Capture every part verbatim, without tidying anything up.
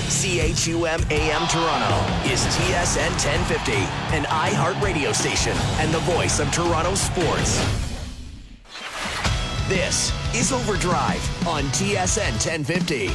C H U M A M Toronto is T S N ten fifty, an iHeart radio station and the voice of Toronto sports. This is Overdrive on T S N ten fifty.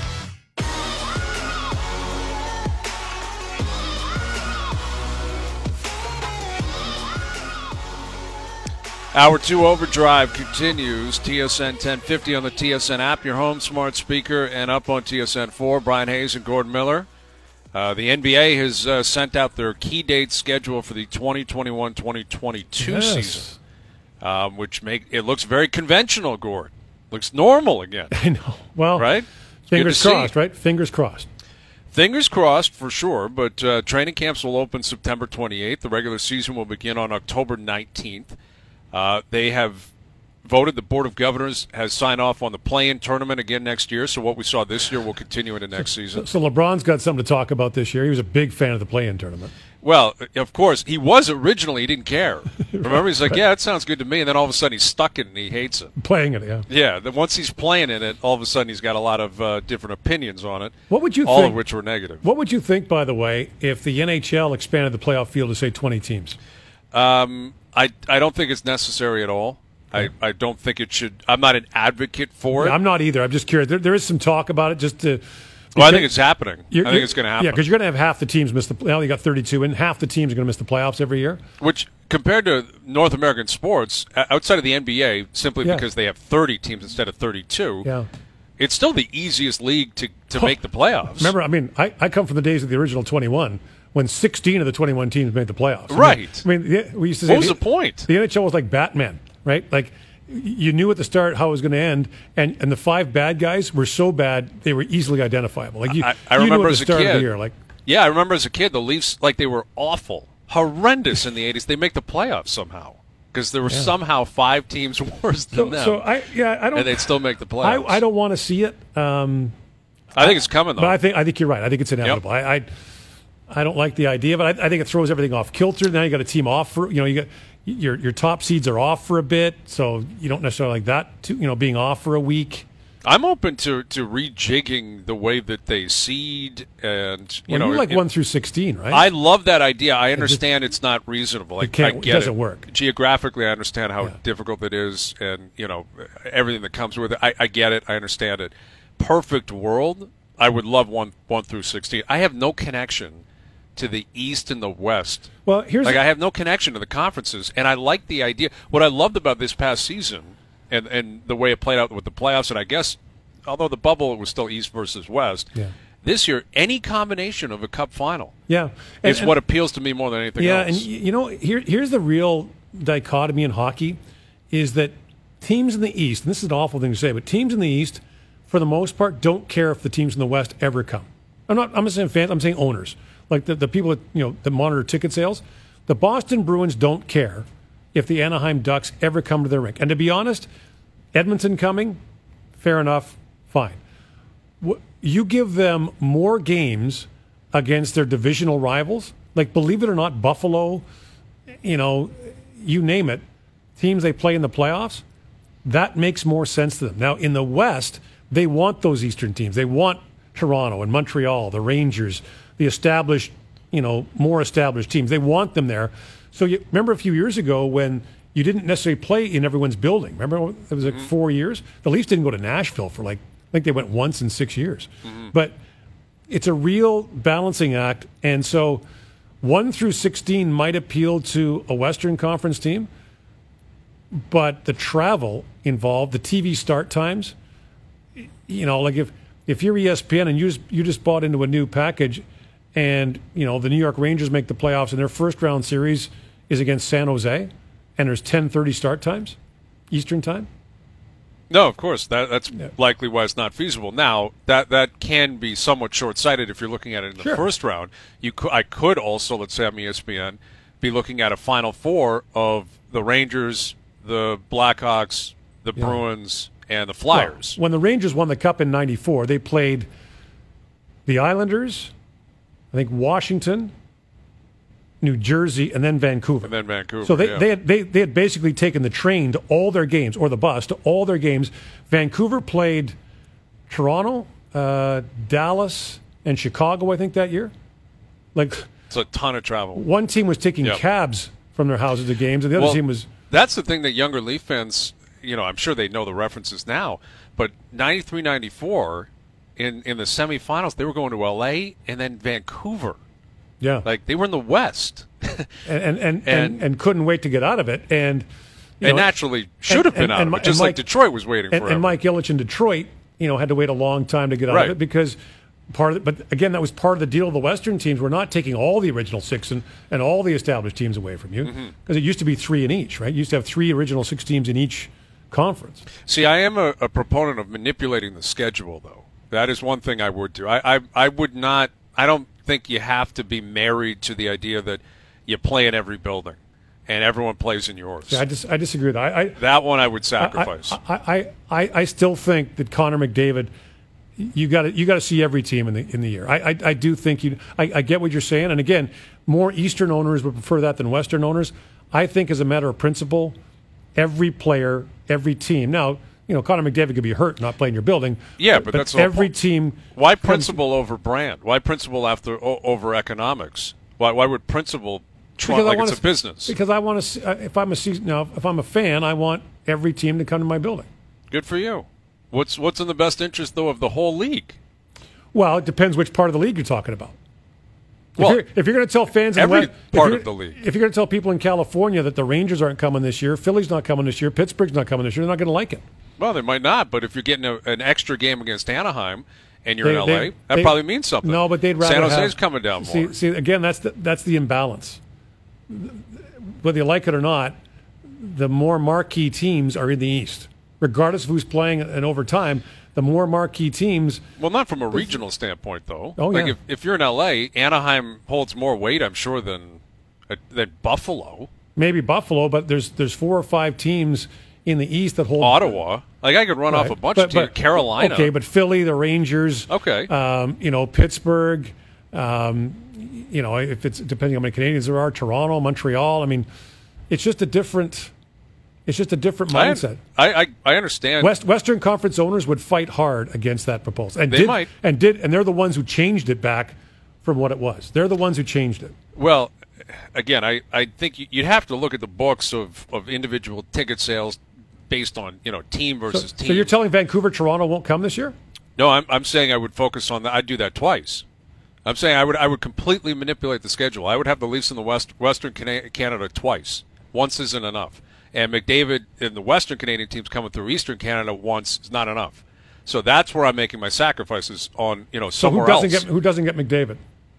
Hour two Overdrive continues. T S N ten fifty on the T S N app, your home smart speaker, and up on T S N four. Brian Hayes and Gordon Miller. Uh, the N B A has uh, sent out their key date schedule for the twenty twenty-one twenty twenty-two yes. season, um, which make it looks very conventional, Gord. Looks normal again. I know. Well, right? Fingers crossed, see. right? Fingers crossed. Fingers crossed for sure, but uh, training camps will open September twenty-eighth. The regular season will begin on October nineteenth. Uh, they have voted, the Board of Governors has signed off on the play-in tournament again next year, so what we saw this year will continue into next season. So, so LeBron's got something to talk about this year. He was a big fan of the play-in tournament. Well, of course, he was originally. He didn't care. Remember, he's like, right. yeah, that sounds good to me, and then all of a sudden he's stuck in it and he hates it. Playing it, yeah. Yeah, then once he's playing in it, all of a sudden he's got a lot of uh, different opinions on it, what would you all think, of which were negative. What would you think, by the way, if the N H L expanded the playoff field to, say, twenty teams? Um, I, I don't think it's necessary at all. I, I don't think it should. I'm not an advocate for it. I'm not either. I'm just curious. There, there is some talk about it just to. Well, I think it's happening. I think it's going to happen. Yeah, because you're going to have half the teams miss the. Well, you got thirty-two, and half the teams are going to miss the playoffs every year. Which, compared to North American sports, outside of the N B A, simply yeah. because they have thirty teams instead of thirty-two, yeah. it's still the easiest league to, to oh, make the playoffs. Remember, I mean, I, I come from the days of the original twenty-one, when sixteen of the twenty-one teams made the playoffs. Right. I mean, I mean yeah, we used to say. What was the, the point? The N H L was like Batman, right? Like, you knew at the start how it was going to end, and, and the five bad guys were so bad they were easily identifiable. Like you, I, I you remember knew at as the start a kid, of the year, like yeah, I remember as a kid the Leafs, like they were awful, horrendous in the eighties. They make the playoffs somehow because there were yeah. somehow five teams worse than so, them. So I, yeah, I don't, and they'd still make the playoffs. I, I don't want to see it. Um, I think it's coming though. But I think I think you're right. I think it's inevitable. Yep. I, I I don't like the idea, but I, I think it throws everything off kilter. Now you got a team off for you know you got. Your your top seeds are off for a bit, so you don't necessarily like that. To, you know, being off for a week. I'm open to, to rejigging the way that they seed, and you well, know, you like it, one through sixteen, right? I love that idea. I understand it just, it's not reasonable. I, it can't, I get it doesn't it. work Geographically. I understand how yeah. difficult it is, and you know everything that comes with it. I, I get it. I understand it. Perfect world. I would love one one through sixteen. I have no connection to the East and the West. Well, here's like the, I have no connection to the conferences, and I like the idea. What I loved about this past season, and and the way it played out with the playoffs, and I guess, although the bubble it was still East versus West. Yeah. This year, any combination of a Cup final, yeah, and, is and, what appeals to me more than anything yeah, else. Yeah, and you know, here here's the real dichotomy in hockey, is that teams in the East, and this is an awful thing to say, but teams in the East, for the most part, don't care if the teams in the West ever come. I'm not. I'm not saying fans. I'm saying owners. Like the, the people that you know that monitor ticket sales, the Boston Bruins don't care if the Anaheim Ducks ever come to their rink. And to be honest, Edmonton coming, fair enough, fine. You give them more games against their divisional rivals, like believe it or not, Buffalo, you know, you name it, teams they play in the playoffs, that makes more sense to them. Now in the West, they want those Eastern teams. They want Toronto and Montreal, the Rangers, the established, you know, more established teams. They want them there. So you remember a few years ago when you didn't necessarily play in everyone's building. Remember it was like mm-hmm. four years? The Leafs didn't go to Nashville for like, I think they went once in six years. Mm-hmm. But it's a real balancing act. And so one through sixteen might appeal to a Western Conference team, but the travel involved, the T V start times, you know, like if, if you're E S P N and you just, you just bought into a new package, and, you know, the New York Rangers make the playoffs and their first round series is against San Jose, and there's ten thirty start times, Eastern time? No, of course. That, that's yeah. likely why it's not feasible. Now, that that can be somewhat short-sighted if you're looking at it in the sure. first round. You could, I could also, let's say I'm E S P N, be looking at a Final Four of the Rangers, the Blackhawks, the yeah. Bruins, and the Flyers. Well, when the Rangers won the Cup in ninety-four, they played the Islanders, I think Washington, New Jersey, and then Vancouver. And then Vancouver, So they, yeah. they, had, they, they had basically taken the train to all their games, or the bus to all their games. Vancouver played Toronto, uh, Dallas, and Chicago, I think, that year. Like, it's a ton of travel. One team was taking yep. cabs from their houses to games, and the other well, team was. That's the thing that younger Leaf fans, you know, I'm sure they know the references now, but ninety-three ninety-four, in, in the semifinals, they were going to L A and then Vancouver. Yeah. Like, they were in the West. and, and, and, and, and couldn't wait to get out of it. And, you and know, naturally should have been and, out and, of it, just Mike, like Detroit was waiting and, forever. and Mike Ilitch in Detroit, you know, had to wait a long time to get out right. of it because part of it, but again, that was part of the deal. The Western teams were not taking all the original six and, and all the established teams away from you because mm-hmm. it used to be three in each, right? You used to have three original six teams in each conference. See, I am a, a proponent of manipulating the schedule, though. That is one thing I would do. I, I, I would not, I don't think you have to be married to the idea that you play in every building and everyone plays in yours. Yeah, I, dis- I disagree with that. I, I, that one I would sacrifice. I, I, I, I still think that Connor McDavid, you got to you got to see every team in the in the year. I I, I do think you. I, I get what you're saying, and again, more Eastern owners would prefer that than Western owners. I think, as a matter of principle, every player, every team. Now, you know, Connor McDavid could be hurt, not play in your building. Yeah, but, but that's every team. Why principle comes, over brand? Why principle after o- over economics? Why why would principle trump like it's a business? Because I want to. Uh, if I'm a season now, if I'm a fan, I want every team to come to my building. Good for you. What's what's in the best interest though of the whole league? Well, it depends which part of the league you're talking about. If well, you're, if you're going to tell fans in every West, part of the league, if you're going to tell people in California that the Rangers aren't coming this year, Philly's not coming this year, Pittsburgh's not coming this year, they're not going to like it. Well, they might not, but if you're getting a, an extra game against Anaheim and you're they, in L A, they, that they, probably means something. No, but they'd rather San Jose's have, coming down see, more. See, again, that's the, that's the imbalance. Whether you like it or not, the more marquee teams are in the East, regardless of who's playing. And over time, the more marquee teams. Well, not from a regional standpoint, though. Oh, like yeah. if, if you're in L A, Anaheim holds more weight, I'm sure, than than Buffalo. Maybe Buffalo, but there's there's four or five teams in the East that hold. Ottawa. Like, I could run right. off a bunch but, of teams. But, Carolina. Okay, but Philly, the Rangers. Okay. Um, you know, Pittsburgh. Um, you know, if it's depending on how many Canadians there are, Toronto, Montreal. I mean, it's just a different. It's just a different mindset. I I, I understand. West, Western Conference owners would fight hard against that proposal, and they did, might, and did, and they're the ones who changed it back from what it was. They're the ones who changed it. Well, again, I, I think you'd have to look at the books of, of individual ticket sales based on, you know, team versus so, team. So you're telling Vancouver, Toronto won't come this year? No, I'm I'm saying I would focus on that. I'd do that twice. I'm saying I would I would completely manipulate the schedule. I would have the Leafs in the West Western Canada twice. Once isn't enough. And McDavid in the Western Canadian teams coming through Eastern Canada once is not enough. So that's where I'm making my sacrifices on, you know, somewhere so who doesn't else. Get, who doesn't get McDavid?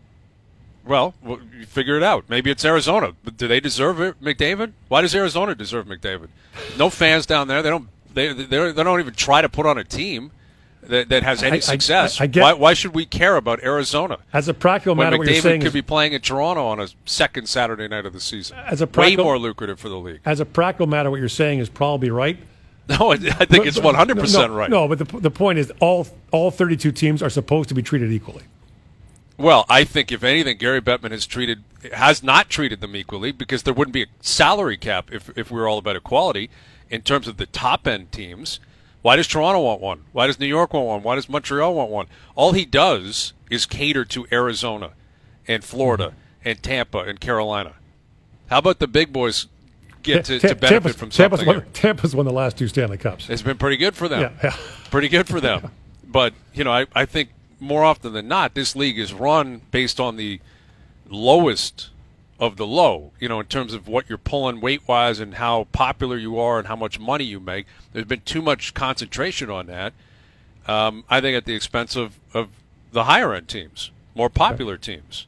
Well, well, you figure it out. Maybe it's Arizona. But do they deserve it, McDavid? Why does Arizona deserve McDavid? No fans down there. They don't. They they they don't even try to put on a team that, that has any I, success. I, I get, why, why should we care about Arizona? As a practical matter, when what you're McDavid saying could is, be playing in Toronto on a second Saturday night of the season. As a way more lucrative for the league. As a practical matter, what you're saying is probably right. No, I think it's one hundred percent no, right. No, but the the point is, all all thirty-two teams are supposed to be treated equally. Well, I think if anything, Gary Bettman has treated has not treated them equally because there wouldn't be a salary cap if if we were all about equality in terms of the top end teams. Why does Toronto want one? Why does New York want one? Why does Montreal want one? All he does is cater to Arizona and Florida mm-hmm. and Tampa and Carolina. How about the big boys get to, Ta- to benefit Tampa's, from something? Tampa's won, Tampa's won the last two Stanley Cups. It's been pretty good for them. Yeah, yeah. Pretty good for them. But, you know, I, I think more often than not, this league is run based on the lowest of the low, you know, in terms of what you're pulling weight-wise and how popular you are and how much money you make. There's been too much concentration on that, um, I think, at the expense of, of the higher-end teams, more popular teams.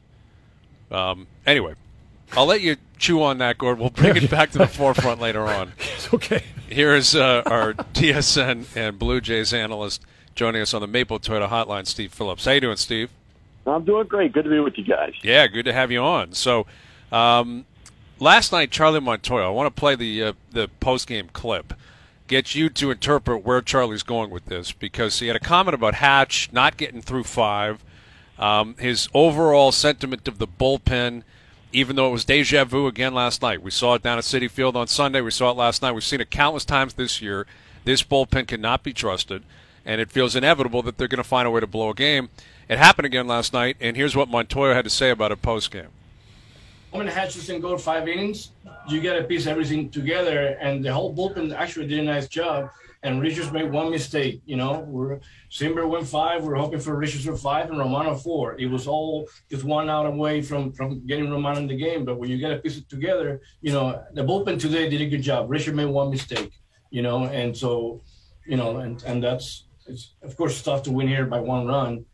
Um, anyway, I'll let you chew on that, Gord. We'll bring it back to the forefront later on. It's okay. Here is uh, our T S N and Blue Jays analyst joining us on the Maple Toyota Hotline, Steve Phillips. How you doing, Steve? I'm doing great. Good to be with you guys. Yeah, good to have you on. So, um, last night, Charlie Montoyo, I want to play the uh, the post-game clip, get you to interpret where Charlie's going with this, because he had a comment about Hatch not getting through five, um, his overall sentiment of the bullpen, even though it was deja vu again last night. We saw it down at Citi Field on Sunday. We saw it last night. We've seen it countless times this year. This bullpen cannot be trusted, and it feels inevitable that they're going to find a way to blow a game. It happened again last night, and here's what Montoya had to say about it post-game. When Hatch doesn't go five innings, you got to piece everything together, and the whole bullpen actually did a nice job. And Richards made one mistake. You know, we're Simber went five. We're hoping for Richards for five and Romano four. It was all just one out away from from getting Romano in the game. But when you got to piece it together, you know, the bullpen today did a good job. Richard made one mistake. You know, and so, you know, and and that's it's of course tough to win here by one run.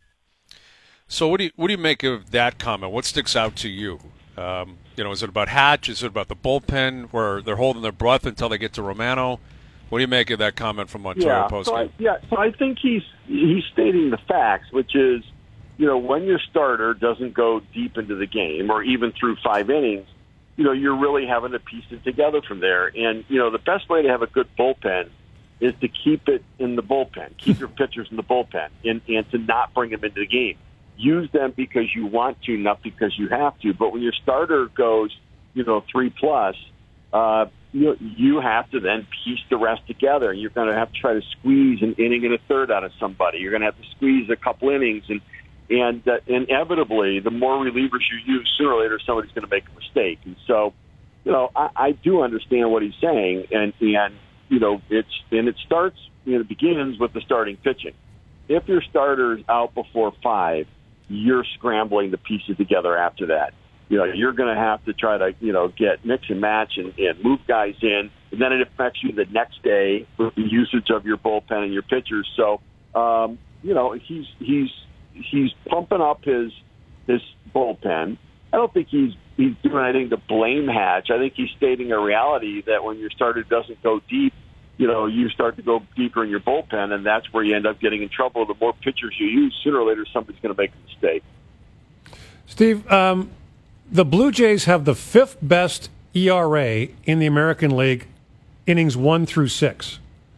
So what do you what do you make of that comment? What sticks out to you? Um, you know, is it about Hatch? Is it about the bullpen where they're holding their breath until they get to Romano? What do you make of that comment from Montoya yeah, post so game? I, yeah, so I think he's he's stating the facts, which is, you know, when your starter doesn't go deep into the game or even through five innings, you know, you're really having to piece it together from there. And, you know, the best way to have a good bullpen is to keep it in the bullpen, keep your pitchers in the bullpen, and, and to not bring them into the game. Use them because you want to, not because you have to. But when your starter goes, you know, three plus, uh, you you have to then piece the rest together. You're going to have to try to squeeze an inning and a third out of somebody. You're going to have to squeeze a couple innings, and and uh, inevitably, the more relievers you use, sooner or later, somebody's going to make a mistake. And so, you know, I, I do understand what he's saying, and and you know, it's and it starts, you know, it begins with the starting pitching. If your starter's out before five, you're scrambling to piece it together after that. You know, you're going to have to try to, you know, get mix and match and, and move guys in, and then it affects you the next day with the usage of your bullpen and your pitchers. So, um, you know, he's he's he's pumping up his his bullpen. I don't think he's he's doing anything to blame Hatch. I think he's stating a reality that when your starter doesn't go deep, you know, you start to go deeper in your bullpen, and that's where you end up getting in trouble. The more pitchers you use, sooner or later, somebody's going to make a mistake. Steve, um, the Blue Jays have the fifth best E R A in the American League, innings one through six.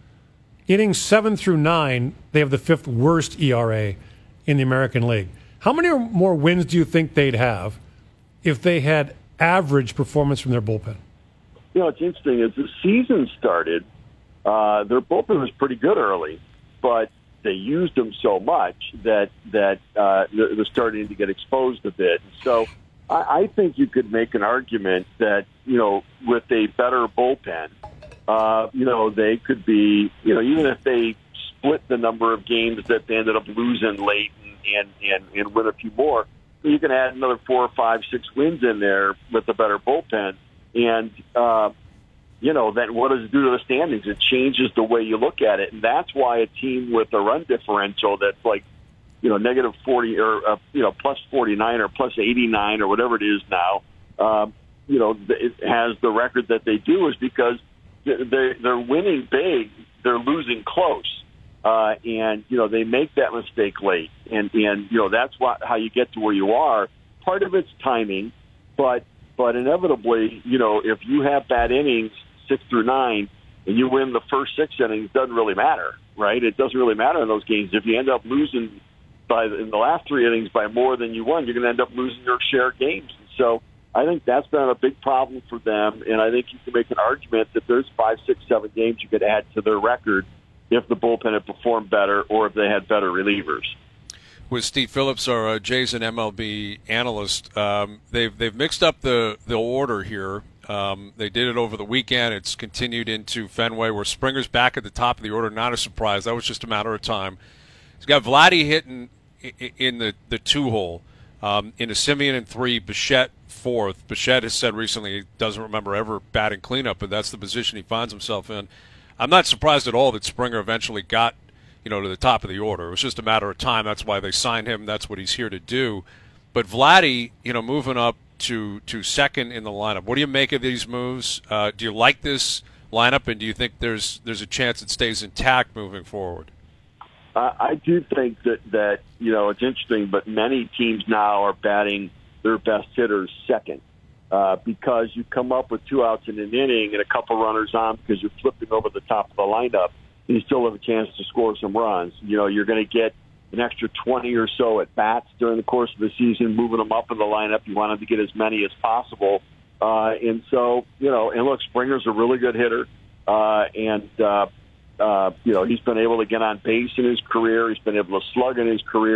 Innings seven through nine, they have the fifth worst E R A in the American League. How many more wins do you think they'd have if they had average performance from their bullpen? You know, it's interesting. As the season started, uh, their bullpen was pretty good early, but they used them so much that that uh, they're starting to get exposed a bit. So I, I think you could make an argument that, you know, with a better bullpen, uh, you know, they could be, you know, even if they split the number of games that they ended up losing late and, and, and, and win a few more, you can add another four or five, six wins in there with a better bullpen. And, uh, you know, then what does it do to the standings? It changes the way you look at it. And that's why a team with a run differential that's like, you know, negative forty or, uh, you know, plus forty-nine or plus eighty-nine or whatever it is now, um, you know, it has the record that they do is because they're, they're winning big, they're losing close. Uh, and, you know, they make that mistake late. And, and you know, that's what, how you get to where you are. Part of it's timing, but but inevitably, you know, if you have bad innings, six through nine, and you win the first six innings, it doesn't really matter, right? It doesn't really matter in those games. If you end up losing by in the last three innings by more than you won, you're going to end up losing your share of games. So I think that's been a big problem for them, and I think you can make an argument that there's five, six, seven games you could add to their record if the bullpen had performed better or if they had better relievers. With Steve Phillips, our uh, Jays and M L B analyst, um, they've they've mixed up the, the order here. Um, they did it over the weekend. It's continued into Fenway, where Springer's back at the top of the order. Not a surprise. That was just a matter of time. He's got Vladdy hitting in the, the two-hole. Um, into Simeon in three, Bichette fourth. Bichette has said recently he doesn't remember ever batting cleanup, but that's the position he finds himself in. I'm not surprised at all that Springer eventually got, you know, to the top of the order. It was just a matter of time. That's why they signed him. That's what he's here to do. But Vladdy, you know, moving up to, to second in the lineup. What do you make of these moves? Uh, do you like this lineup, and do you think there's there's a chance it stays intact moving forward? Uh, I do think that, that, you know, it's interesting, but many teams now are batting their best hitters second. Uh, because you come up with two outs in an inning and a couple runners on because you're flipping over the top of the lineup, and you still have a chance to score some runs. You know, you're going to get an extra twenty or so at bats during the course of the season, moving them up in the lineup. You want them to get as many as possible. Uh, and so, you know, and look, Springer's a really good hitter. Uh, and, uh, uh, you know, he's been able to get on base in his career. He's been able to slug in his career.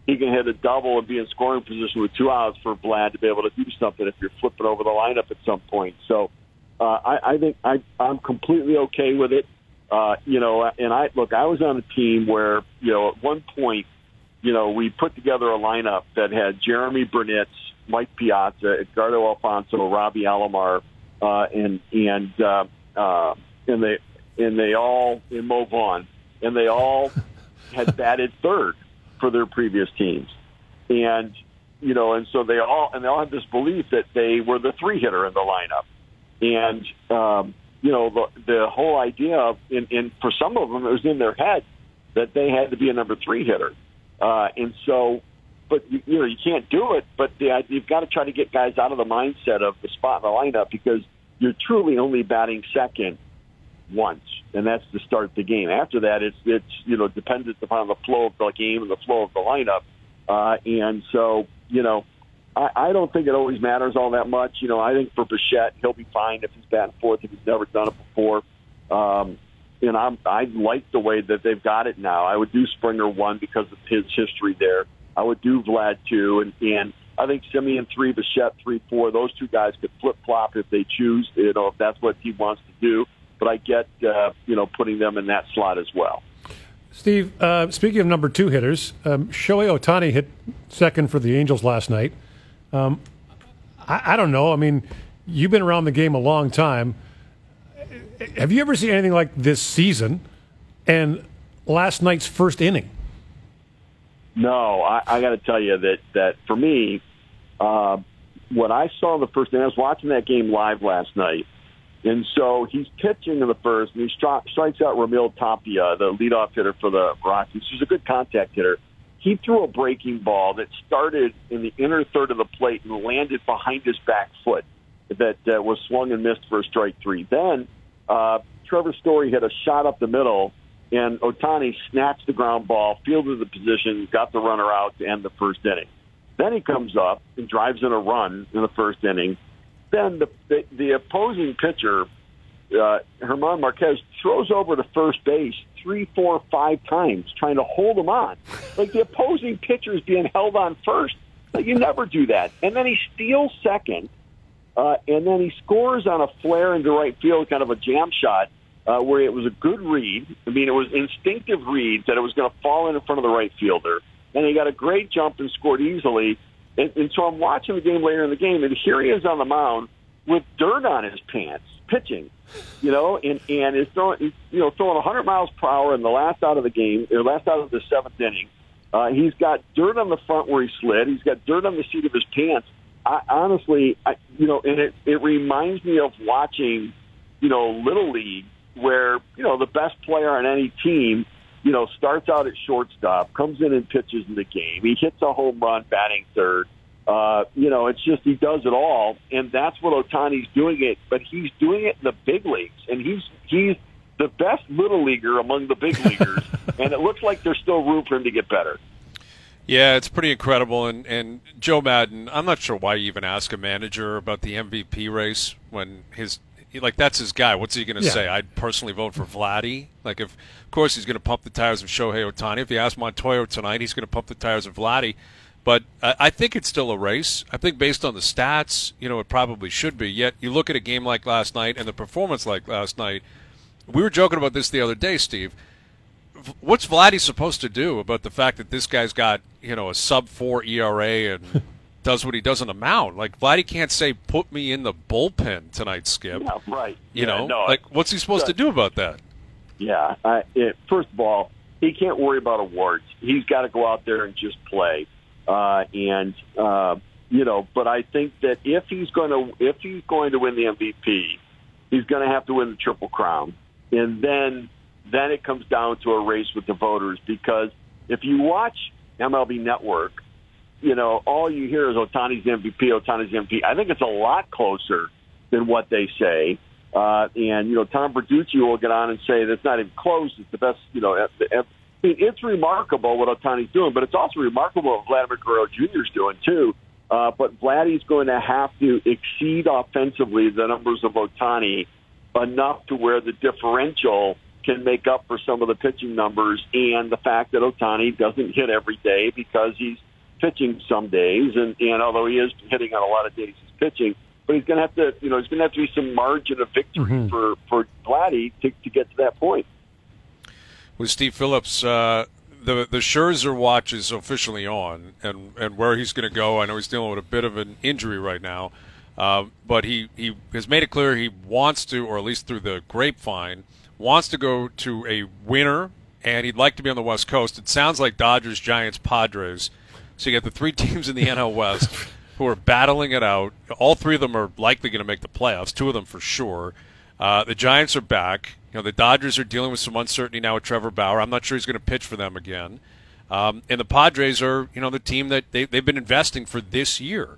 he can hit a double and be in scoring position with two outs for Vlad to be able to do something if you're flipping over the lineup at some point. So uh, I, I think I, I'm completely okay with it. Uh, you know, and I look, I was on a team where, you know, at one point, you know, we put together a lineup that had Jeremy Burnitz, Mike Piazza, Edgardo Alfonso, Robbie Alomar, uh, and and uh, uh, and they and they all in Mo Vaughn, and they all had batted third for their previous teams, and you know, and so they all and they all had this belief that they were the three hitter in the lineup, and um, you know, the the whole idea of, and, and for some of them, it was in their head that they had to be a number three hitter, uh, and so. But, you, you know, you can't do it, but the, you've got to try to get guys out of the mindset of the spot in the lineup because you're truly only batting second once, and that's to start the game. After that, it's, it's you know, dependent upon the flow of the game and the flow of the lineup. Uh, and so, you know, I, I don't think it always matters all that much. You know, I think for Bichette, he'll be fine if he's batting fourth, if he's never done it before. Um, and I'm, I like the way that they've got it now. I would do Springer one because of his history there. I would do Vlad two, and, and I think Simeon three, Bichette three, four. Those two guys could flip flop if they choose, you know, if that's what he wants to do. But I get, uh, you know, putting them in that slot as well. Steve, uh, speaking of number two hitters, um, Shohei Ohtani hit second for the Angels last night. Um, I, I don't know. I mean, you've been around the game a long time. Have you ever seen anything like this season and last night's first inning? No, I, I got to tell you that, that for me, uh, what I saw in the first inning, I was watching that game live last night, and so he's pitching in the first, and he stri- strikes out Ramil Tapia, the leadoff hitter for the Rockies, who's a good contact hitter. He threw a breaking ball that started in the inner third of the plate and landed behind his back foot that uh, was swung and missed for a strike three. Then uh, Trevor Story hit a shot up the middle, and Ohtani snatched the ground ball, fielded the position, got the runner out to end the first inning. Then he comes up and drives in a run in the first inning. Then the the, the opposing pitcher, uh, German Marquez, throws over to first base three, four, five times trying to hold him on. Like the opposing pitcher is being held on first. Like you never do that. And then he steals second, uh, and then he scores on a flare into right field, kind of a jam shot. Uh, where it was a good read. I mean, it was instinctive read that it was going to fall in in front of the right fielder. And he got a great jump and scored easily. And, and so I'm watching the game later in the game, and here he is on the mound with dirt on his pants, pitching, you know, and, and is throwing, you know, throwing one hundred miles per hour in the last out of the game, or last out of the seventh inning. Uh, he's got dirt on the front where he slid. He's got dirt on the seat of his pants. I, honestly, I, you know, and it, it reminds me of watching, you know, Little League, where, you know, the best player on any team, you know, starts out at shortstop, comes in and pitches in the game. He hits a home run batting third. Uh, you know, it's just he does it all, and that's what Ohtani's doing it. But he's doing it in the big leagues, and he's he's the best little leaguer among the big leaguers, and it looks like there's still room for him to get better. Yeah, it's pretty incredible. And, and Joe Madden, I'm not sure why you even ask a manager about the M V P race when his – like, that's his guy. What's he going to yeah. say? I'd personally vote for Vladdy. Like, if, of course, he's going to pump the tires of Shohei Ohtani. If you ask Montoyo tonight, he's going to pump the tires of Vladdy. But uh, I think it's still a race. I think based on the stats, you know, it probably should be. Yet you look at a game like last night and the performance like last night. We were joking about this the other day, Steve. What's Vladdy supposed to do about the fact that this guy's got, you know, a sub four E R A and does what he does on the mound? Like, Vladdy can't say, put me in the bullpen tonight, Skip. Yeah, right. You yeah, know, no, like, what's he supposed to do about that? Yeah. Uh, it, first of all, he can't worry about awards. He's got to go out there and just play. Uh, and, uh, you know, but I think that if he's going to, if he's going to win the M V P, he's going to have to win the Triple Crown. And then, then it comes down to a race with the voters, because if you watch M L B Network, you know, all you hear is Ohtani's M V P, Ohtani's M V P. I think it's a lot closer than what they say. Uh, and, you know, Tom Verducci will get on and say that's not even close. It's the best, you know, F- F- I mean, it's remarkable what Ohtani's doing, but it's also remarkable what Vladimir Guerrero Junior is doing, too. Uh, but Vladdy's going to have to exceed offensively the numbers of Ohtani enough to where the differential can make up for some of the pitching numbers and the fact that Ohtani doesn't hit every day because he's pitching some days, and, and although he is hitting on a lot of days he's pitching, but he's going to have to, you know, he's going to have to be some margin of victory mm-hmm. for, for Vladdy to, to get to that point. With Steve Phillips, uh, the the Scherzer watch is officially on, and, and where he's going to go, I know he's dealing with a bit of an injury right now, uh, but he, he has made it clear he wants to, or at least through the grapevine, wants to go to a winner, and he'd like to be on the West Coast. It sounds like Dodgers, Giants, Padres. So you got the three teams in the N L West who are battling it out. All three of them are likely going to make the playoffs, two of them for sure. Uh, the Giants are back. You know, the Dodgers are dealing with some uncertainty now with Trevor Bauer. I'm not sure he's going to pitch for them again. Um, and the Padres are, you know, the team that they, they've been investing for this year.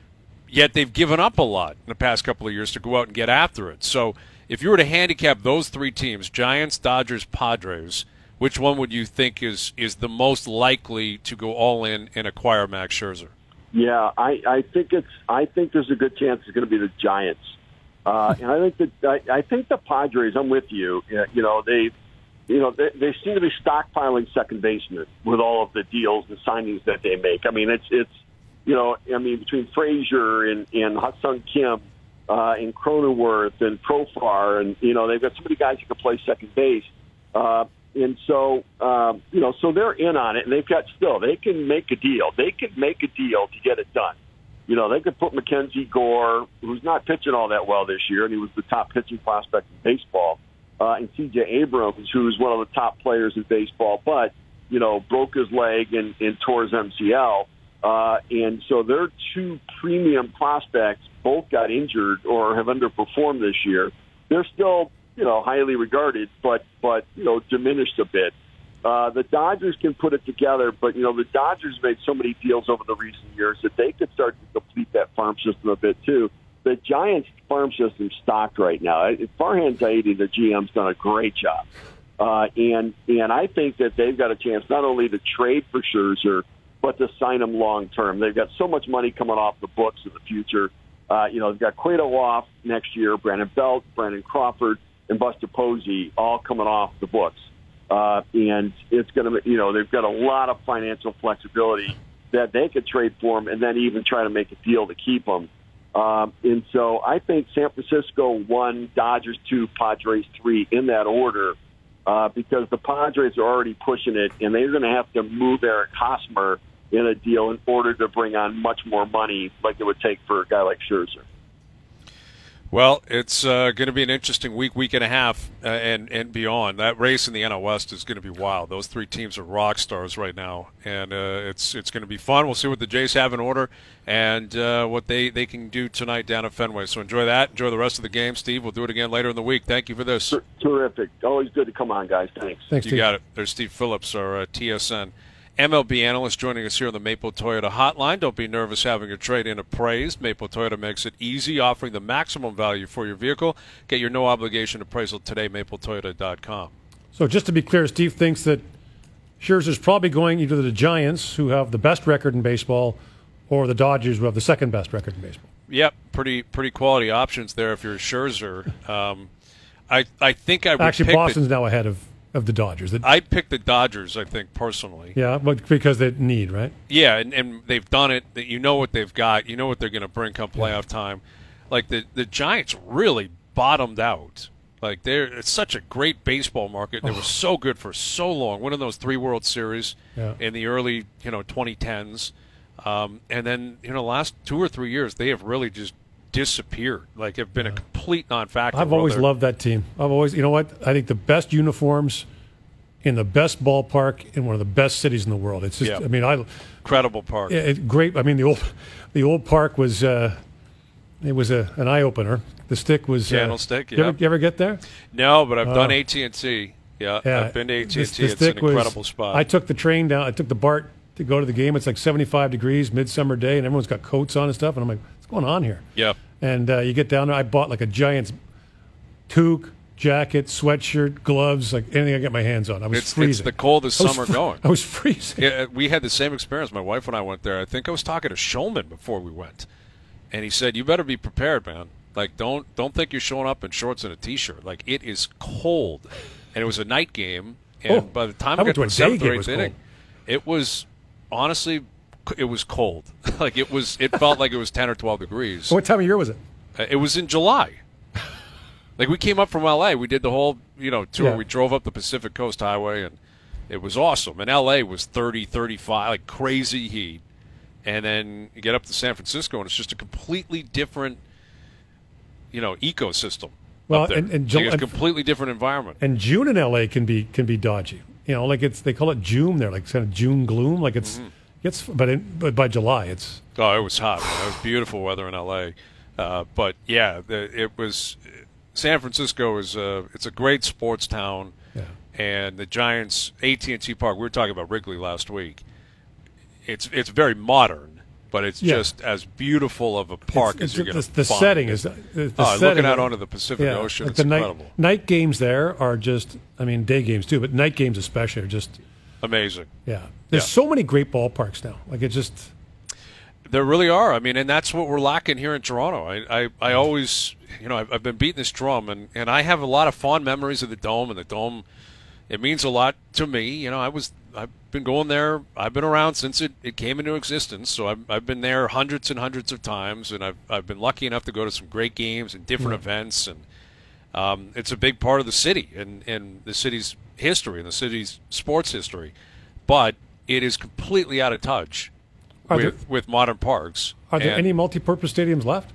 Yet they've given up a lot in the past couple of years to go out and get after it. So if you were to handicap those three teams, Giants, Dodgers, Padres, which one would you think is, is the most likely to go all in and acquire Max Scherzer? Yeah, I, I think it's. I think there's a good chance it's going to be the Giants, uh, and I think that I, I think the Padres. I'm with you. You know, they, you know, they, they seem to be stockpiling second basemen with all of the deals and signings that they make. I mean, it's it's you know, I mean, between Frazier and and Ha-Seong Kim, uh, and Cronenworth and Profar, and you know, they've got so many guys who can play second base. Uh, And so, um, you know, so they're in on it, and they've got still, they can make a deal. They could make a deal to get it done. You know, they could put Mackenzie Gore, who's not pitching all that well this year, and he was the top pitching prospect in baseball, uh, and C J Abrams, who's one of the top players in baseball, but, you know, broke his leg and, and tore his M C L. Uh, and so their two premium prospects both got injured or have underperformed this year. They're still, you know, highly regarded, but, but you know, diminished a bit. Uh, the Dodgers can put it together, but, you know, the Dodgers made so many deals over the recent years that they could start to complete that farm system a bit, too. The Giants' farm system's stocked right now. Farhan Zaidi, the G M's, done a great job. Uh, and, and I think that they've got a chance not only to trade for Scherzer, but to sign him long-term. They've got so much money coming off the books in the future. Uh, you know, they've got Cueto off next year, Brandon Belt, Brandon Crawford, and Buster Posey all coming off the books. Uh, and it's going to, you know, they've got a lot of financial flexibility that they could trade for him and then even try to make a deal to keep him. Um, and so I think San Francisco one, Dodgers two, Padres three in that order uh, because the Padres are already pushing it, and they're going to have to move Eric Hosmer in a deal in order to bring on much more money like it would take for a guy like Scherzer. Well, it's uh, going to be an interesting week, week and a half, uh, and and beyond. That race in the N L West is going to be wild. Those three teams are rock stars right now, and uh, it's it's going to be fun. We'll see what the Jays have in order and uh, what they, they can do tonight down at Fenway. So enjoy that. Enjoy the rest of the game, Steve. We'll do it again later in the week. Thank you for this. Terrific. Always good to come on, guys. Thanks. Thanks, You Steve. got it. There's Steve Phillips, our uh, T S N M L B analyst, joining us here on the Maple Toyota Hotline. Don't be nervous having your trade-in appraised. Maple Toyota makes it easy, offering the maximum value for your vehicle. Get your no-obligation appraisal today, maple toyota dot com. So just to be clear, Steve thinks that Scherzer's probably going either to the Giants, who have the best record in baseball, or the Dodgers, who have the second best record in baseball. Yep, pretty pretty quality options there if you're Scherzer. Um, I I think I would Actually, pick Boston's the, now ahead of, of the Dodgers. The, I'd pick the Dodgers, I think, personally. yeah, but because they need, right? Yeah, and, and they've done it. That you know what they've got. You know what they're going to bring come playoff time. Like the the Giants really bottomed out. Like they're it's such a great baseball market. They were so good for so long, winning those three World Series Yeah. in the early you know twenty tens, um, and then you know last two or three years they have really just disappeared. Like have been a complete non-factor. I've while always they're- loved that team. I've always, you know what? I think the best uniforms in the best ballpark in one of the best cities in the world. It's just, Yeah. I mean, I incredible park. yeah, it, great. I mean, the old, the old park was, uh, it was a an eye opener. The stick was Channel uh, stick, You, yeah. ever, you ever get there? No, but I've done Oh. A T and T. Yeah, Yeah, I've been to A T and this- T. the It's an stick was- incredible spot. I took the train down. I took the BART to go to the game. It's like seventy-five degrees, midsummer day, and everyone's got coats on and stuff. And I'm like, what's going on here? yeah. And uh, you get down there. I bought like a Giants toque, jacket, sweatshirt, gloves, like anything I get my hands on. I was It's, it's freezing. the coldest I was summer fr- going. I was freezing. Yeah, we had the same experience. My wife and I went there. I think I was talking to Shulman before we went, and he said, "You better be prepared, man. Like, don't don't think you're showing up in shorts and a t-shirt. Like, it is cold and it was a night game. And Oh, by the time I we went got to to a the day seventh game, or it was eighth inning, cold. it was honestly, it was cold. like it was, it felt like it was ten or twelve degrees. So what time of year was it? Uh, It was in July. Like we came up from L A, we did the whole you know tour. Yeah. We drove up the Pacific Coast Highway, and it was awesome. And L A was thirty, thirty-five, like crazy heat. And then you get up to San Francisco, and it's just a completely different, you know, ecosystem. Well, up there. and- and Like, Ju- it's a completely different environment. And June in L A can be can be dodgy. You know, like it's they call it June there, like kind of June gloom. Like it's Mm-hmm. it's but in, but by July it's Oh, it was hot. Man. It was beautiful weather in L A. Uh, but yeah, the, it was. San Francisco is a it's a great sports town, yeah. and the Giants A T and T Park. We were talking about Wrigley last week. It's it's very modern, but it's Yeah. just as beautiful of a park It's- as you're it's- going the, to the find. setting is the, the oh, setting, looking out onto the Pacific yeah, Ocean. like It's the night, incredible, night games there are just. I mean, day games too, but night games especially are just. amazing. Yeah, there's Yeah. so many great ballparks now. Like it just. There really are. I mean, and that's what we're lacking here in Toronto. I, I, I always, you know, I've, I've been beating this drum, and, and I have a lot of fond memories of the Dome, and the Dome, it means a lot to me. You know, I was, I've been going there. I've been around since it, it came into existence, so I've, I've been there hundreds and hundreds of times, and I've, I've been lucky enough to go to some great games and different Yeah. events, and um, it's a big part of the city and, and the city's history and the city's sports history, but it is completely out of touch. Are With, there, with modern parks. are there And any multi-purpose stadiums left?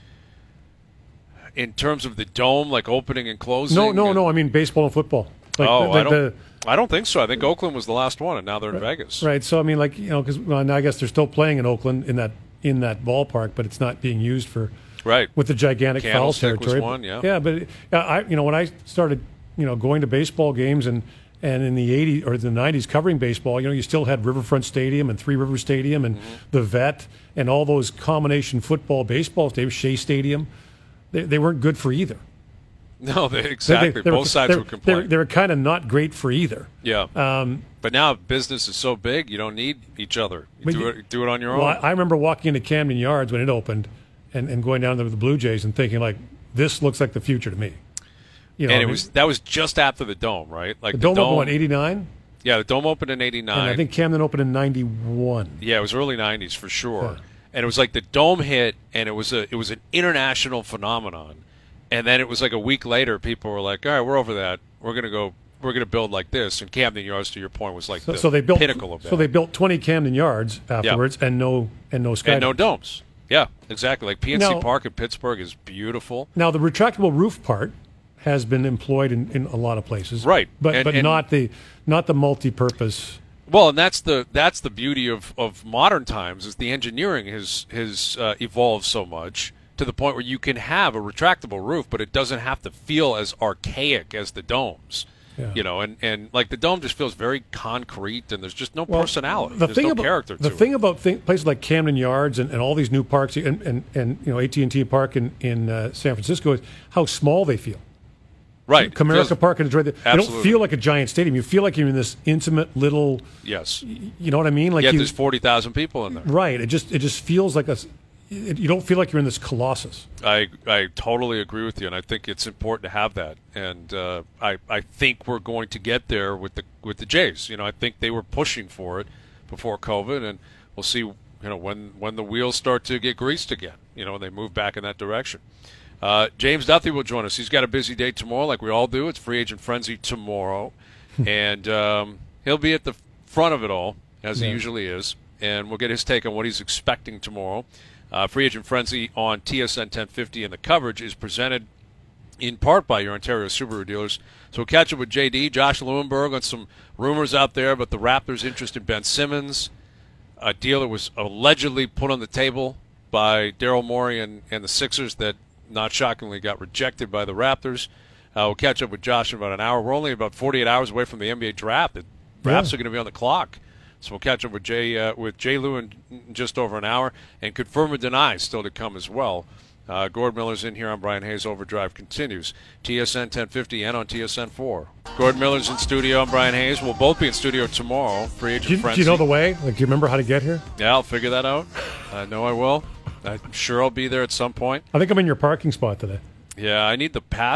in terms of the Dome, like opening and closing? No, no, and- no. I mean baseball and football. Like oh, the, I don't. the- I don't think so. I think Oakland was the last one, and now they're in Vegas. right. So I mean, like you know, because well, now I guess they're still playing in Oakland in that in that ballpark, but it's not being used for Right. with the gigantic foul Candlestick was territory. one, yeah. yeah, but uh, I, you know, when I started, you know, going to baseball games and and in the eighties or the nineties covering baseball, you know, you still had Riverfront Stadium and Three Rivers Stadium and Mm-hmm. the Vet and all those combination football baseball stadiums, Shea Stadium. They, they weren't good for either. No, they, They- exactly. they were- Both sides they would were, complain. they were kind of not great for either. yeah. Um, but now business is so big, you don't need each other. You But do you- it. Do it on your Well, I, own. I remember walking into Camden Yards when it opened, and, and going down there with the Blue Jays and thinking like, this looks like the future to me. You know, and I it mean, was that was just after the Dome, right? Like the Dome opened what eighty-nine, Yeah, the Dome opened in eighty-nine. and I think Camden opened in ninety-one. Yeah, it was early nineties for sure. Yeah. And it was like the Dome hit, and it was a it was an international phenomenon. And then it was like a week later, people were like, "All right, we're over that. We're gonna go. We're gonna build like this." And Camden Yards, to your point, was like So, the so they built pinnacle of that. so they built twenty Camden Yards afterwards, and no and no sky. and no domes. Yeah, exactly. Like P N C Now- Park in Pittsburgh is beautiful. Now the retractable roof part has been employed in, in a lot of places, Right. But And- but and- not the not the multi-purpose. Well, and that's the that's the beauty of, of modern times is the engineering has has uh, evolved so much to the point where you can have a retractable roof, but it doesn't have to feel as archaic as the domes. Yeah. You know, and, and like the Dome just feels very concrete, and there's just no Well, personality. The there's thing no about character to the it. thing about th- places like Camden Yards and, and all these new parks and, and, and you know A T and T Park in in uh, San Francisco is how small they feel. right? Comerica Feels- Park in Detroit, they don't Absolutely. feel like a giant stadium. You feel like you're in this intimate little. Yes. You know what I mean? Like Yet you, there's forty thousand people in there. right. It just it just feels like a. s- It, you don't feel like you're in this colossus. I I totally agree with you, and I think it's important to have that. And uh, I I think we're going to get there with the with the Jays. You know, I think they were pushing for it before COVID, and we'll see. You know, when when the wheels start to get greased again. You know, when they move back in that direction. Uh, James Duthie will join us. He's got a busy day tomorrow, like we all do. It's free agent frenzy tomorrow, and um, he'll be at the front of it all as Yeah. he usually is. And we'll get his take on what he's expecting tomorrow. Uh, Free Agent Frenzy on T S N ten fifty, and the coverage is presented in part by your Ontario Subaru dealers. So we'll catch up with J D, Josh Lewenberg, on some rumors out there about the Raptors' interest in Ben Simmons, a deal that was allegedly put on the table by Daryl Morey and, and the Sixers that, not shockingly, got rejected by the Raptors. Uh, we'll catch up with Josh in about an hour. We're only about forty-eight hours away from the N B A draft. The drafts Yeah. are going to be on the clock. So we'll catch up with Jay uh, with Jay Lou in just over an hour, and confirm or deny still to come as well. Uh, Gord Miller's in here on Brian Hayes Overdrive continues. T S N ten fifty and on T S N four. Gord Miller's in studio. I'm Brian Hayes. We'll both be in studio tomorrow. Free agent Do you, do frenzy. you know the way? Like, do you remember how to get here? Yeah, I'll figure that out. I know I will. I'm sure I'll be there at some point. I think I'm in your parking spot today. Yeah, I need the pass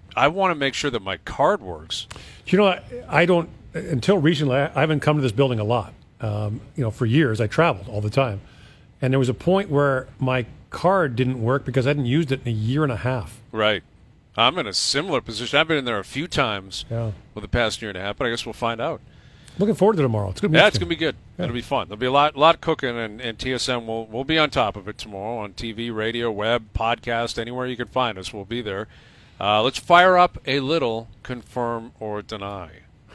I want to make sure that my card works. You know, I, I don't, until recently, I, I haven't come to this building a lot. Um, you know, for years, I traveled all the time. And there was a point where my card didn't work because I hadn't used it in a year and a half. Right. I'm in a similar position. I've been in there a few times yeah. for the past year and a half, but I guess we'll find out. Looking forward to tomorrow. It's going to be Yeah, it's going to be good. Yeah. It'll be fun. There'll be a lot lot cooking, and, and T S N will we'll be on top of it tomorrow on T V, radio, web, podcast, anywhere you can find us. We'll be there. Uh, let's fire up a little confirm or deny.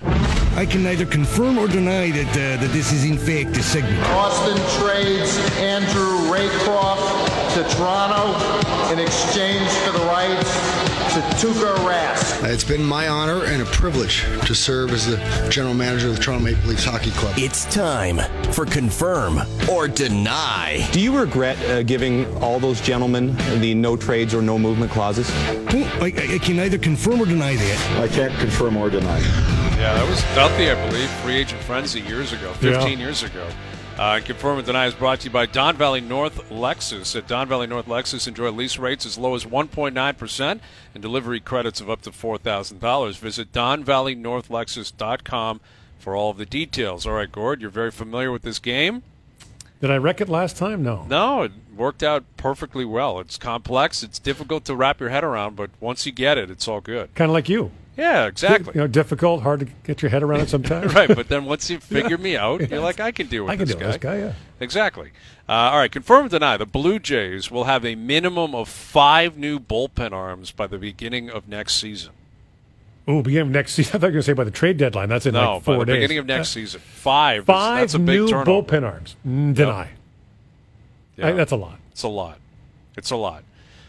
I can neither confirm or deny that uh, that this is in fact a segment. Austin trades Andrew Raycroft to Toronto in exchange for the rights to Tuukka Rask. It's been my honor and a privilege to serve as the general manager of the Toronto Maple Leafs Hockey Club. It's time for confirm or deny. Do you regret uh, giving all those gentlemen the no trades or no movement clauses? I, I can neither confirm or deny that. I can't confirm or deny. Yeah, that was Duffy, I believe, free agent frenzy years ago, fifteen yeah. years ago. Uh, Confirm and Deny is brought to you by Don Valley North Lexus. At Don Valley North Lexus, enjoy lease rates as low as one point nine percent and delivery credits of up to four thousand dollars. Visit don valley north lexus dot com for all of the details. All right, Gord, you're very familiar with this game. Did I wreck it last time? No. No, it worked out perfectly well. It's complex. It's difficult to wrap your head around, but once you get it, it's all good. Kind of like you. Yeah, exactly. You know, difficult, hard to get your head around it sometimes. Right, but then once you figure yeah. me out, you're like, I can deal with I can this deal guy. with this guy, yeah. Exactly. Uh, all right, confirm or deny, the Blue Jays will have a minimum of five new bullpen arms by the beginning of next season. Oh, beginning of next season. I thought you were going to say by the trade deadline. That's in no, like four by the days. beginning of next uh, season. Five. Five that's a big new turnover. bullpen arms. Mm, deny. Yep. Yeah. I, that's a lot. It's a lot. It's a lot.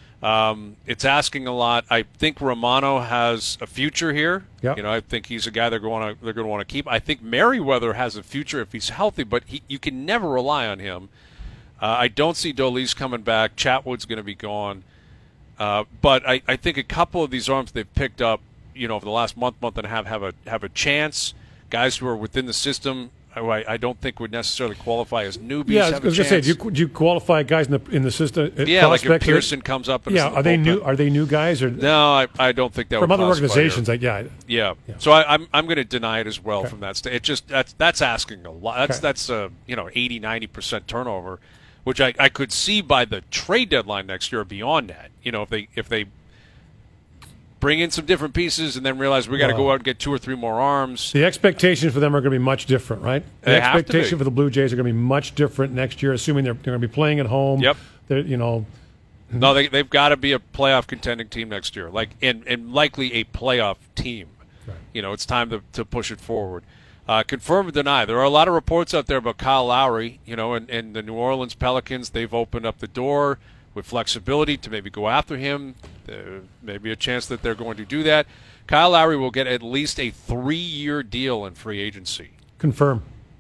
Um, it's asking a lot. I think Romano has a future here. Yep. You know, I think he's a guy they're going to they're going to want to keep. I think Merriweather has a future if he's healthy, but he, you can never rely on him. Uh, I don't see Dolis coming back. Chatwood's going to be gone. Uh, but I, I think a couple of these arms they've picked up, you know, over the last month, month and a half, have a have a chance. Guys who are within the system, who I, I don't think would necessarily qualify as newbies. Yeah, I was was going to say, do you, do you qualify guys in the in the system? Yeah, like if Pearson comes up. And yeah, are they new? Are they new guys or no? I, I don't think that from would other organizations. Like, yeah, yeah, yeah. So I, I'm I'm going to deny it as well okay. from that state. It just that's that's asking a lot. That's okay. that's uh you know eighty, ninety percent turnover, which I, I could see by the trade deadline next year or beyond that. You know, if they if they bring in some different pieces and then realize we got to well, go out and get two or three more arms. The expectations for them are going to be much different, right? The they expectation for the Blue Jays are going to be much different next year, assuming they're, they're going to be playing at home. Yep. They're, you know. No, they they've got to be a playoff contending team next year, like and, and likely a playoff team. Right. You know, it's time to to push it forward. Uh, confirm or deny. There are a lot of reports out there about Kyle Lowry. You know, and, and the New Orleans Pelicans. They've opened up the door with flexibility to maybe go after him. Uh, maybe a chance that they're going to do that. Kyle Lowry will get at least a three-year deal in free agency. Confirm.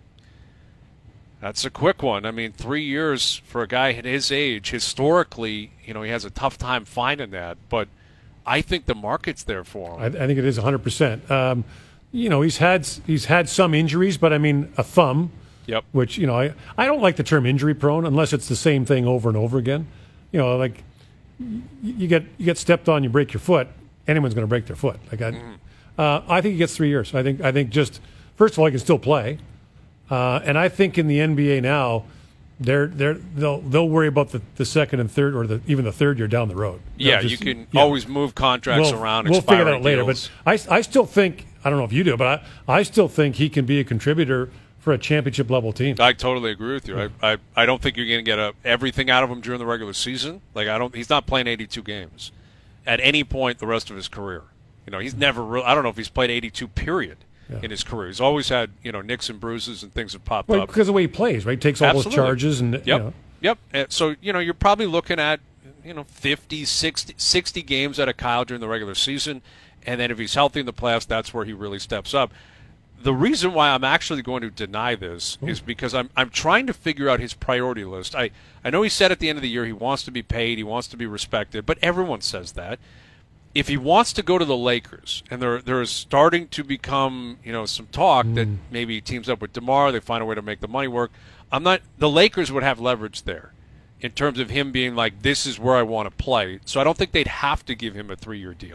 That's a quick one. I mean, three years for a guy at his age, historically, you know, he has a tough time finding that. But I think the market's there for him. I, I think it is one hundred percent. Um, you know, he's had he's had some injuries, but I mean, a thumb. Yep. Which, you know, I, I don't like the term injury prone unless it's the same thing over and over again. You know, like you get you get stepped on, you break your foot. Anyone's going to break their foot. Like I, mm. uh, I think he gets three years. I think I think just first of all, he can still play, uh, and I think in the N B A now, they're they're they'll they'll worry about the, the second and third or the, even the third year down the road. They'll yeah, just, you can yeah. always move contracts we'll, around. We'll figure that out later. deals. But I I still think I don't know if you do, but I I still think he can be a contributor for a championship level team. I totally agree with you. I, I, I don't think you're going to get a, everything out of him during the regular season. Like I don't, he's not playing eighty-two games at any point the rest of his career. You know, he's never really. I don't know if he's played eighty-two period yeah. in his career. He's always had you know nicks and bruises and things have popped well, up because of the way he plays. Right, he takes all Absolutely. those charges and yep, you know. yep. And so you know, you're probably looking at you know fifty, sixty, sixty games out of Kyle during the regular season, and then if he's healthy in the playoffs, that's where he really steps up. The reason why I'm actually going to deny this Ooh. is because I'm I'm trying to figure out his priority list. I, I know he said at the end of the year he wants to be paid, he wants to be respected, but everyone says that. If he wants to go to the Lakers, and there there is starting to become you know some talk mm. that maybe he teams up with DeMar, they find a way to make the money work. I'm not. The Lakers would have leverage there in terms of him being like, this is where I want to play. So I don't think they'd have to give him a three-year deal.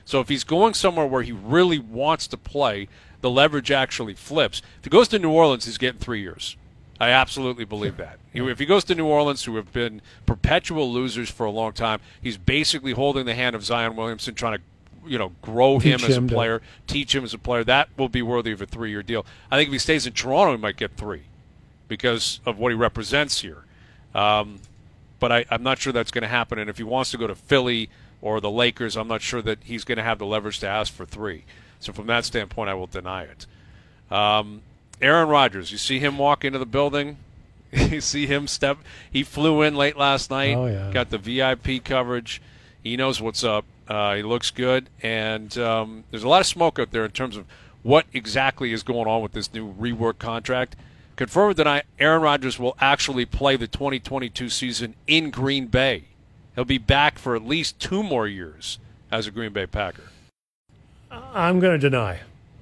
So if he's going somewhere where he really wants to play, the leverage actually flips. If he goes to New Orleans, he's getting three years. I absolutely believe that. If he goes to New Orleans, who have been perpetual losers for a long time, he's basically holding the hand of Zion Williamson, trying to, you know, grow him Teach as a him to- player, teach him as a player. That will be worthy of a three-year deal. I think if he stays in Toronto, he might get three because of what he represents here. Um, but I, I'm not sure that's going to happen. And if he wants to go to Philly or the Lakers, I'm not sure that he's going to have the leverage to ask for three. So from that standpoint, I will deny it. Um, Aaron Rodgers, you see him walk into the building. You see him step. He flew in late last night. Oh, yeah. Got the V I P coverage. He knows what's up. Uh, he looks good. And um, there's a lot of smoke out there in terms of what exactly is going on with this new rework contract. Confirm or deny, Aaron Rodgers will actually play the twenty twenty-two season in Green Bay. He'll be back for at least two more years as a Green Bay Packer. I'm going to deny.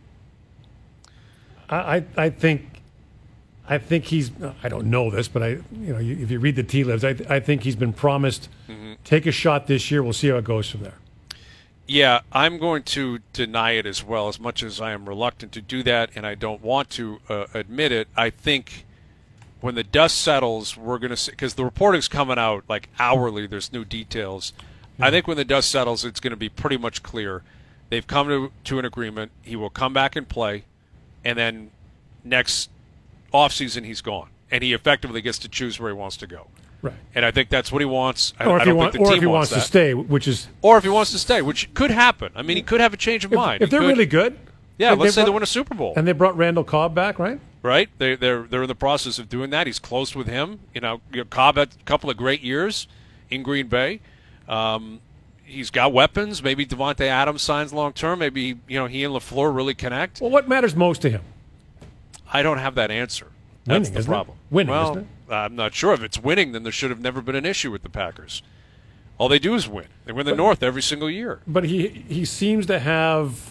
I, I I think I think he's. I don't know this, but I you know you, if you read the tea leaves, I I think he's been promised Mm-hmm. take a shot this year. We'll see how it goes from there. Yeah, I'm going to deny it as well, as much as I am reluctant to do that, and I don't want to uh, admit it. I think when the dust settles, we're going to see, because the reporting's coming out like hourly, there's new details. I think when the dust settles, it's going to be pretty much clear. They've come to, to an agreement. He will come back and play, and then next offseason he's gone, and he effectively gets to choose where he wants to go. Right. And I think that's what he wants. I, Or if I he, don't want, think the or team if he wants that. to stay, which is Or if he wants to stay, which could happen. I mean, he could have a change of if, mind. if He they're could- really good. Yeah, like let's say brought- they win a Super Bowl. And they brought Randall Cobb back, right? Right? They, they're they're in the process of doing that. He's close with him. You know, you know, Cobb had a couple of great years in Green Bay. Um, he's got weapons. Maybe Devontae Adams signs long term. Maybe you know he and LaFleur really connect. Well, what matters most to him? I don't have that answer. That's Winning, the isn't it? problem. Winning, well, isn't I'm not sure. If it's winning, then there should have never been an issue with the Packers. All they do is win. They win the But- North every single year. But he he seems to have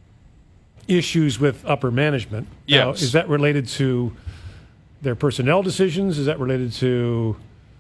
issues with upper management. Now, Yes. is that related to their personnel decisions? Is that related to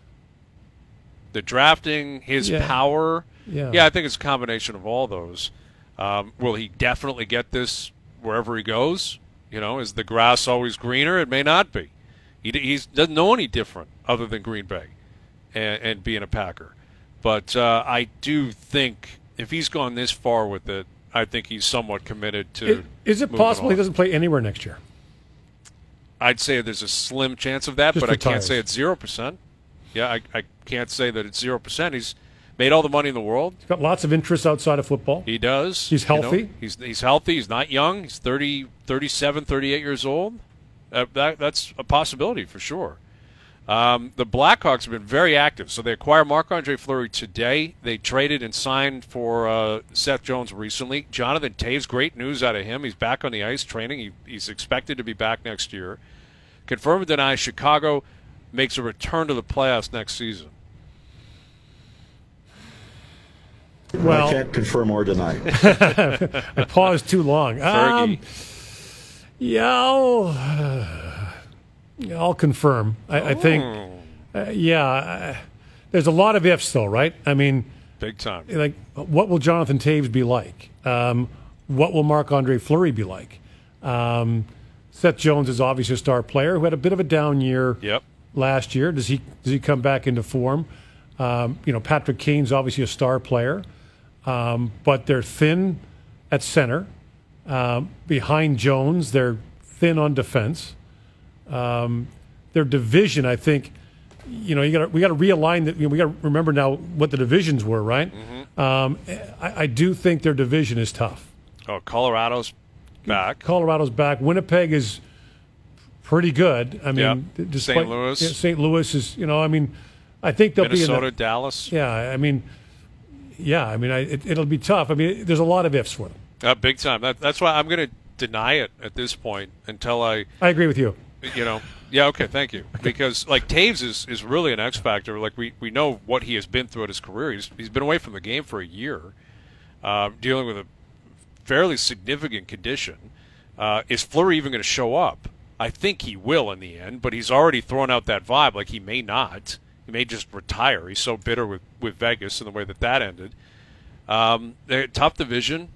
The drafting, his Yeah. power. Yeah. Yeah, I think it's a combination of all those. Um, will he definitely get this wherever he goes? You know, is the grass always greener? It may not be. He he doesn't know any different other than Green Bay and, and being a Packer. But uh, I do think if he's gone this far with it, I think he's somewhat committed to. is, is it moving possible he on. doesn't play anywhere next year? I'd say there's a slim chance of that, Just but I can't retires. say it's zero percent. Yeah, I, I can't say that it's zero percent. He's made all the money in the world. He's got lots of interests outside of football. He does. He's You know, healthy. he's he's healthy. He's not young. He's thirty, thirty-seven, thirty-eight years old. Uh, that that's a possibility for sure. Um, the Blackhawks have been very active. So they acquired Marc-Andre Fleury today. They traded and signed for uh, Seth Jones recently. Jonathan Taves, great news out of him. He's back on the ice training. He, he's expected to be back next year. Confirm or deny, Chicago makes a return to the playoffs next season. Well, I can't confirm or deny. I paused too long. Um, yeah, I'll, yeah, I'll confirm. I, I think, uh, yeah, uh, there's a lot of ifs, though, right? I mean, Big time. like, what will Jonathan Taves be like? Um, what will Marc-Andre Fleury be like? Um, Seth Jones is obviously a star player who had a bit of a down year Yep. last year. Does he does he come back into form? Um, you know, Patrick Kane's obviously a star player, um, but they're thin at center. Um, behind Jones, they're thin on defense. Um, their division, I think, you know, you got we got to realign that. You know, we got to remember now what the divisions were, right? Mm-hmm. Um, I, I do think their division is tough. Oh, Colorado's back. Colorado's back. Winnipeg is pretty good. I mean, Yep. despite, Saint Louis. yeah, Saint Louis is, you know, I mean, I think they'll Minnesota, be in that, Dallas. yeah. I mean, yeah. I mean, I, it, it'll be tough. I mean, there's a lot of ifs for them. Uh, big time. That, that's why I'm going to deny it at this point until I, I agree with you. you know, yeah, okay, thank you. Because like Taves is, is really an X factor. Like we, we know what he has been throughout his career. He's he's been away from the game for a year, uh, dealing with a fairly significant condition. Uh, is Fleury even going to show up? I think he will in the end, but he's already thrown out that vibe. Like he may not. He may just retire. He's so bitter with, with Vegas and the way that that ended. Um, they're tough division.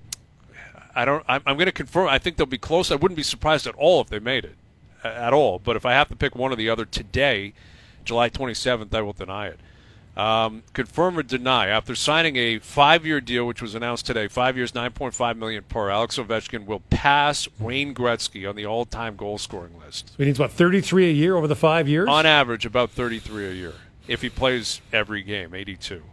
I don't. I'm, I'm going to confirm. I think they'll be close. I wouldn't be surprised at all if they made it, at all. But if I have to pick one or the other today, July twenty-seventh, I will deny it. Um, confirm or deny? After signing a five-year deal, which was announced today, five years, nine point five million dollars per, Alex Ovechkin will pass Wayne Gretzky on the all-time goal-scoring list. So he needs, what, thirty-three a year over the five years? On average, about thirty-three a year if he plays every game, eighty-two.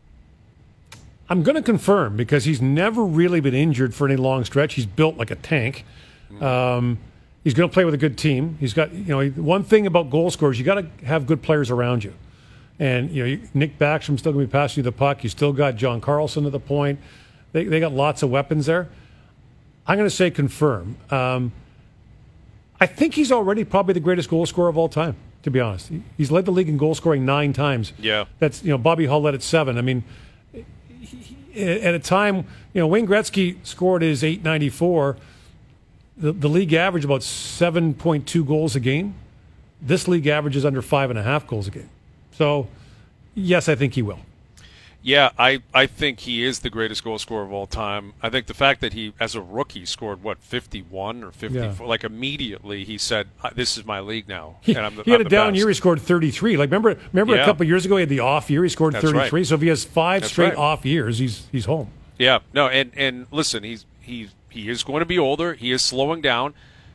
I'm going to confirm because he's never really been injured for any long stretch. He's built like a tank. Um, he's going to play with a good team. He's got, you know, one thing about goal scorers, you got to have good players around you. And, you know, Nick Backstrom's still going to be passing you the puck. You still got John Carlson at the point. They they got lots of weapons there. I'm going to say confirm. Um, I think he's already probably the greatest goal scorer of all time, to be honest. He's led the league in goal scoring nine times. Yeah. That's, you know, Bobby Hull led it seven. I mean, at a time, you know, Wayne Gretzky scored his eight ninety-four. The, the league averaged about seven point two goals a game. This league averages under five and a half goals a game. So, yes, I think he will. Yeah, I, I think he is the greatest goal scorer of all time. I think the fact that he, as a rookie, scored, what, fifty-one or fifty-four? Yeah. Like, immediately he said, this is my league now. He, and I'm the, he had I'm a down best. year, he scored thirty-three. Like, remember remember yeah. a couple of years ago, he had the off year, he scored That's thirty-three. Right. So if he has five That's straight right. off years, he's he's home. Yeah, no, and, and listen, he's he he is going to be older. He is slowing down,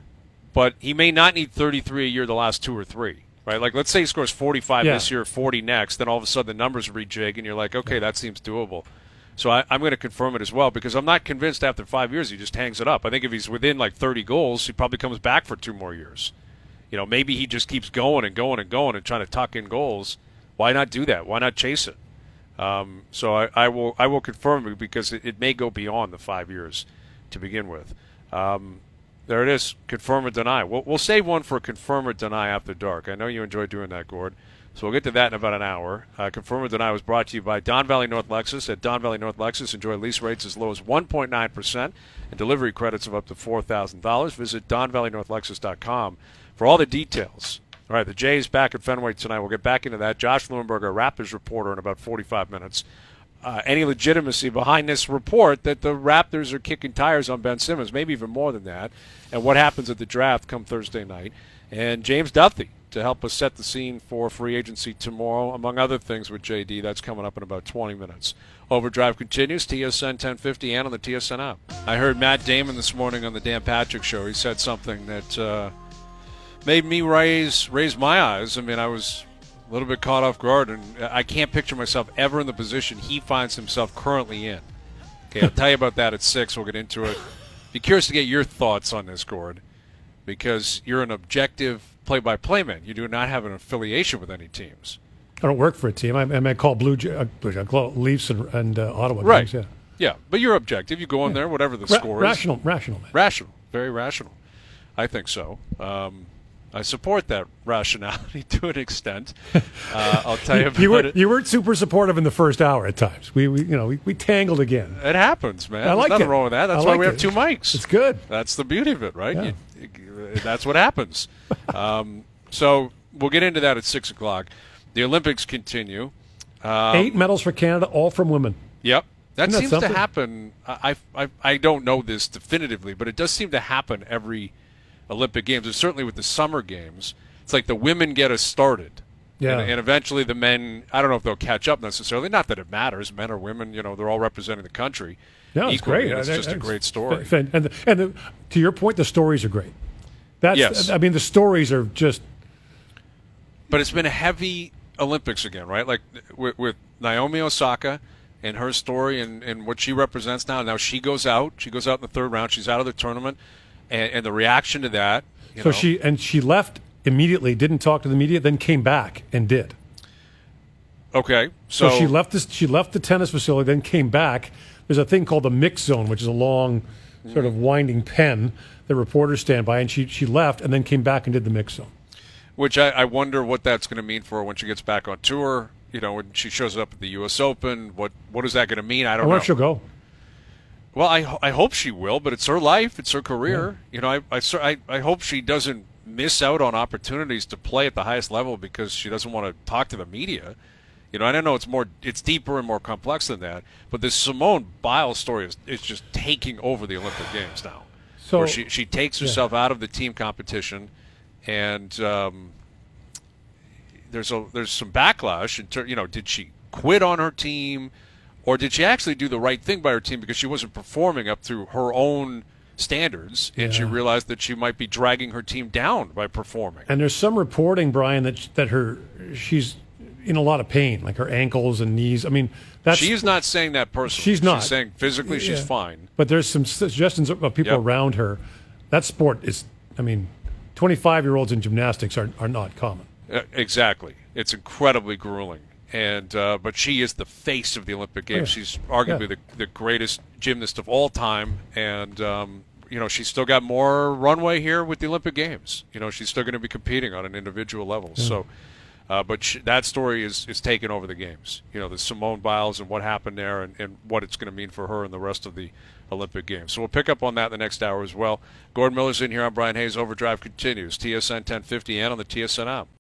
but he may not need thirty-three a year the last two or three, right? Like, let's say he scores forty-five yeah. this year, forty next, then all of a sudden the numbers rejig, and you're like, okay, that seems doable. So I, I'm going to confirm it as well because I'm not convinced after five years he just hangs it up. I think if he's within like thirty goals, he probably comes back for two more years. You know, maybe he just keeps going and going and going and trying to tuck in goals. Why not do that? Why not chase it? Um, so I, I will I will confirm it because it, it may go beyond the five years to begin with. Um, there it is. Confirm or deny. We'll, we'll save one for confirm or deny after dark. I know you enjoy doing that, Gord. So we'll get to that in about an hour. Uh, confirm or deny was brought to you by Don Valley North Lexus. At Don Valley North Lexus, enjoy lease rates as low as one point nine percent and delivery credits of up to four thousand dollars. Visit don valley north lexus dot com for all the details. All right, the Jays back at Fenway tonight. We'll get back into that. Josh Lewinberg, our Raptors reporter, in about forty-five minutes. Uh, any legitimacy behind this report that the Raptors are kicking tires on Ben Simmons, maybe even more than that, and what happens at the draft come Thursday night. And James Duthie to help us set the scene for free agency tomorrow, among other things with J D. That's coming up in about twenty minutes. Overdrive continues, T S N ten fifty and on the T S N app. I heard Matt Damon this morning on the Dan Patrick Show. He said something that uh, made me raise raise my eyes. I mean, I was a little bit caught off guard, and I can't picture myself ever in the position he finds himself currently in. Okay, I'll tell you about that at six. We'll get into it. Be curious to get your thoughts on this, Gord, because you're an objective play-by-play man. You do not have an affiliation with any teams. I don't work for a team. I, I, I call Blue J- I call Leafs and, and uh, Ottawa right. games, yeah. Yeah, but you're objective. You go in there, whatever the Ra- score rational, is. Rational, man. Rational. Very rational. I think so. Um, I support that rationality to an extent. Uh, I'll tell you about you, weren't, it. You weren't super supportive in the first hour at times. We, we you know, we, we tangled again. It happens, man. I There's like nothing it. wrong with that. That's I why like we have it. two mics. It's good. That's the beauty of it, right? Yeah. You, you, that's what happens. um, so we'll get into that at six o'clock. The Olympics continue. Um, Eight medals for Canada, all from women. Yep. That Isn't that seems something? to happen. I, I I don't know this definitively, but it does seem to happen every Olympic Games, and certainly with the Summer Games. It's like the women get us started. Yeah. And, and eventually the men, I don't know if they'll catch up necessarily. Not that it matters. Men or women, you know, they're all representing the country. No, it's equally, great. and It's I- just I- a great story. F- And, and, and the, to your point, the stories are great. That's, Yes. I mean, the stories are just. But it's been a heavy Olympics again, right? Like with, with Naomi Osaka and her story and, and what she represents now. Now she goes out. She goes out in the third round. She's out of the tournament. And, and the reaction to that. You So know, she and she left immediately, didn't talk to the media, then came back and did. Okay, so, So, she left this. She left the tennis facility, then came back. There's a thing called the mix zone, which is a long, sort of winding pen that reporters stand by, and she she left and then came back and did the mix zone. Which I, I wonder what that's going to mean for her when she gets back on tour. You know, when she shows up at the U S Open, what what is that going to mean? I I don't wonder know. if she'll go. Well, I, ho- I hope she will, but it's her life, it's her career. Yeah. You know, I, I cer- I I hope she doesn't miss out on opportunities to play at the highest level because she doesn't want to talk to the media. You know, and I know it's more, it's deeper and more complex than that, but this Simone Biles story is, is just taking over the Olympic Games now. So where she she takes herself yeah. out of the team competition, and um, there's a there's some backlash. In ter- you know, did she quit on her team, or did she actually do the right thing by her team because she wasn't performing up through her own standards, and yeah. she realized that she might be dragging her team down by performing? And there's some reporting, Brian, that that her she's in a lot of pain, like her ankles and knees. I mean, that's she's not saying that personally. She's not. She's saying physically yeah. she's fine. But there's some suggestions of people yep. around her. That sport is, I mean, twenty-five-year-olds in gymnastics are are not common. Uh, exactly. It's incredibly grueling. And uh, but she is the face of the Olympic Games. Oh, yeah. She's arguably yeah. the, the greatest gymnast of all time. And, um, you know, she's still got more runway here with the Olympic Games. You know, she's still going to be competing on an individual level. Yeah. So, uh, but she, that story is, is taking over the Games. You know, the Simone Biles and what happened there and, and what it's going to mean for her and the rest of the Olympic Games. So we'll pick up on that in the next hour as well. Gordon Miller's in here. I'm Brian Hayes. Overdrive continues. T S N ten fifty and on the T S N app.